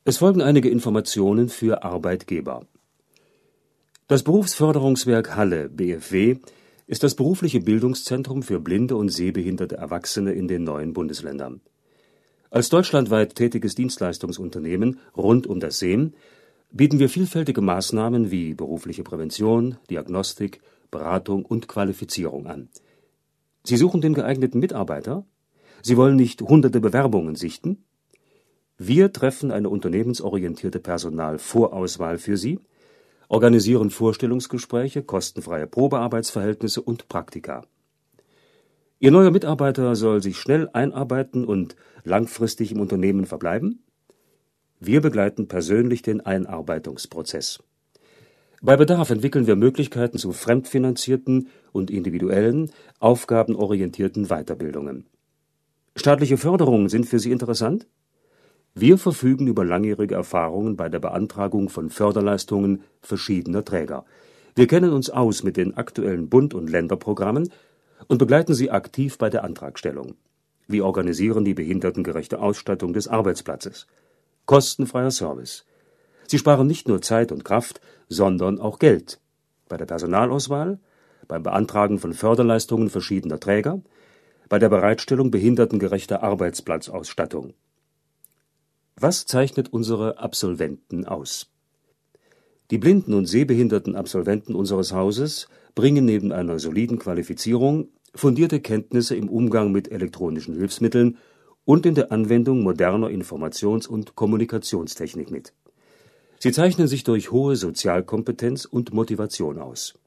Es folgen einige Informationen für Arbeitgeber. Das Berufsförderungswerk Halle (BFW) ist das berufliche Bildungszentrum für blinde und sehbehinderte Erwachsene in den 9 Bundesländern. Als deutschlandweit tätiges Dienstleistungsunternehmen rund um das Sehen bieten wir vielfältige Maßnahmen wie berufliche Prävention, Diagnostik, Beratung und Qualifizierung an. Sie suchen den geeigneten Mitarbeiter? Sie wollen nicht hunderte Bewerbungen sichten? Wir treffen eine unternehmensorientierte Personalvorauswahl für Sie, organisieren Vorstellungsgespräche, kostenfreie Probearbeitsverhältnisse und Praktika. Ihr neuer Mitarbeiter soll sich schnell einarbeiten und langfristig im Unternehmen verbleiben? Wir begleiten persönlich den Einarbeitungsprozess. Bei Bedarf entwickeln wir Möglichkeiten zu fremdfinanzierten und individuellen, aufgabenorientierten Weiterbildungen. Staatliche Förderungen sind für Sie interessant? Wir verfügen über langjährige Erfahrungen bei der Beantragung von Förderleistungen verschiedener Träger. Wir kennen uns aus mit den aktuellen Bund- und Länderprogrammen und begleiten Sie aktiv bei der Antragstellung. Wir organisieren die behindertengerechte Ausstattung des Arbeitsplatzes. Kostenfreier Service. Sie sparen nicht nur Zeit und Kraft, sondern auch Geld. Bei der Personalauswahl, beim Beantragen von Förderleistungen verschiedener Träger, bei der Bereitstellung behindertengerechter Arbeitsplatzausstattung. Was zeichnet unsere Absolventen aus? Die blinden und sehbehinderten Absolventen unseres Hauses bringen neben einer soliden Qualifizierung fundierte Kenntnisse im Umgang mit elektronischen Hilfsmitteln und in der Anwendung moderner Informations- und Kommunikationstechnik mit. Sie zeichnen sich durch hohe Sozialkompetenz und Motivation aus.